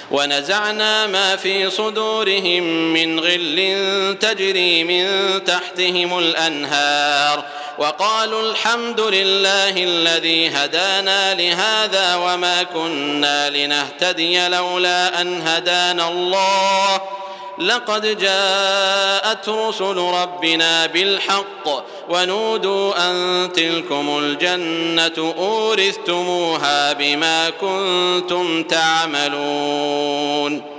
ونزعنا ما في صدورهم من غل تجري من تحتهم الأنهار وقالوا الحمد لله الذي هدانا لهذا وما كنا لنهتدي لولا أن هدانا الله لقد جاءت رسل ربنا بالحق ونودوا أن تلكم الجنة أورثتموها بما كنتم تعملون.